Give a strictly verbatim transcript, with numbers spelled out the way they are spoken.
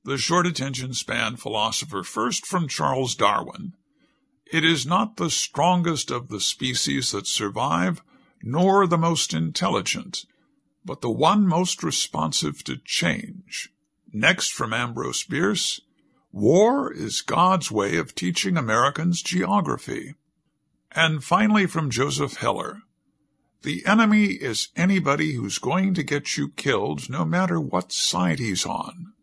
The short attention span philosopher, first from Charles Darwin. It is not the strongest of the species that survive, nor the most intelligent, but the one most responsive to change. Next from Ambrose Bierce, war is God's way of teaching Americans geography. And finally from Joseph Heller, the enemy is anybody who's going to get you killed no matter what side he's on.